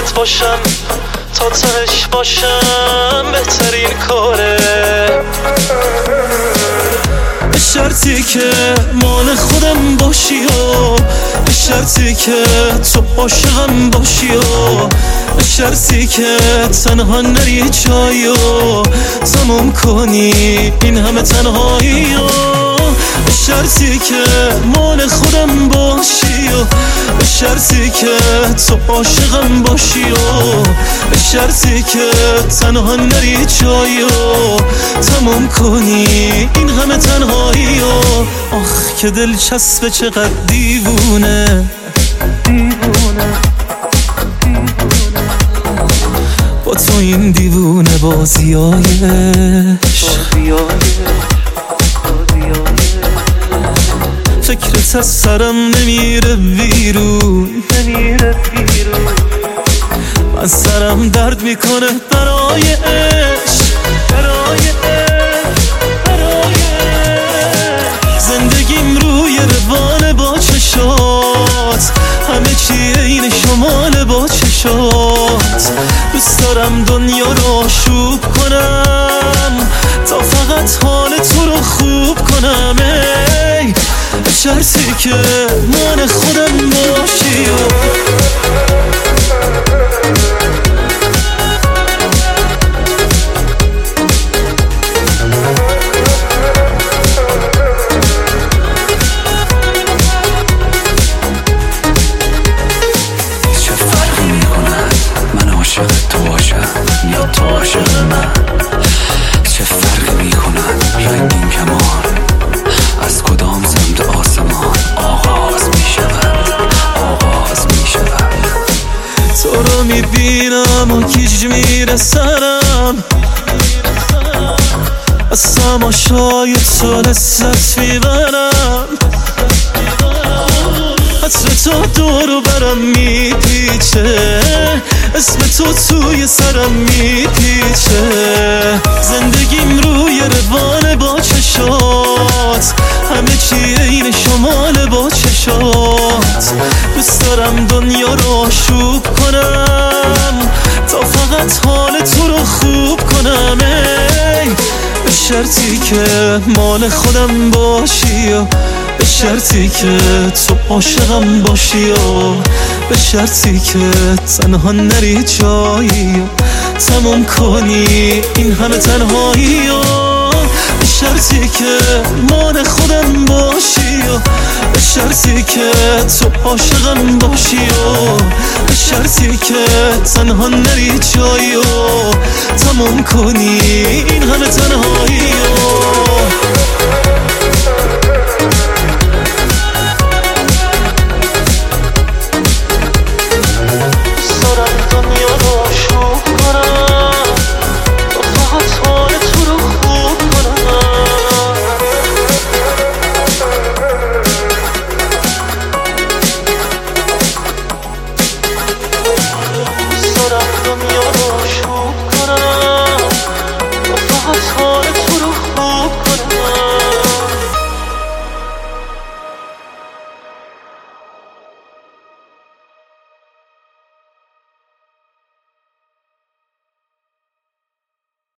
دنبالت باشم تا تهش باشم بهترین کاره. به شرطی که مال خودم باشی و به شرطی که تو عاشقم باشی و به شرطی که تنها نری جایی و تموم کنی این همه تنهایی و به شرطی که مال خودم باشی و به شرطی که تو عاشقم باشی و به شرطی که تنها نری جایی و تموم کنی این همه تنهایی و آخ که دلچسبه چقدر دیوونه با تو این دیوونه بازیایش. فکرت از سرم نمیره بیرون من سرم درد میکنه برای عشق زندگیم روی روان با چشات همه چی این شمال با چشات. دوست دارم دنیا رو آشوب کنم تا فقط حال تو رو خوب کنم ای به شرطی که مال خودم باشی چه فرقی میکند من عاشق تو باشم یا تو عاشق من؟ چه فرقی میکند رنگین کمان از کدام سمت آسمان آغاز میشود تو رو میبینم و گیج میره سرم از تماشای تو لذت میبرم عطر تو دورو برم میپیچه اسم تو توی سرم میپیچه زندگیم روی روان با چشات همه چی این شمال با چشات. دوست دارم دنیا رو آشوب کنم تا فقط حال تو رو خوب کنم ای به شرطی که مال خودم باشی و به شرطی که تو عاشقم باشی و به شرطی که تنها نری جایی و تموم کنی این همه تنهایی و به شرطی که مال خودم باشی و به شرطی که تو عاشقم باشی و به شرطی که تنها نری جایی و تموم کنی این همه تنهایی و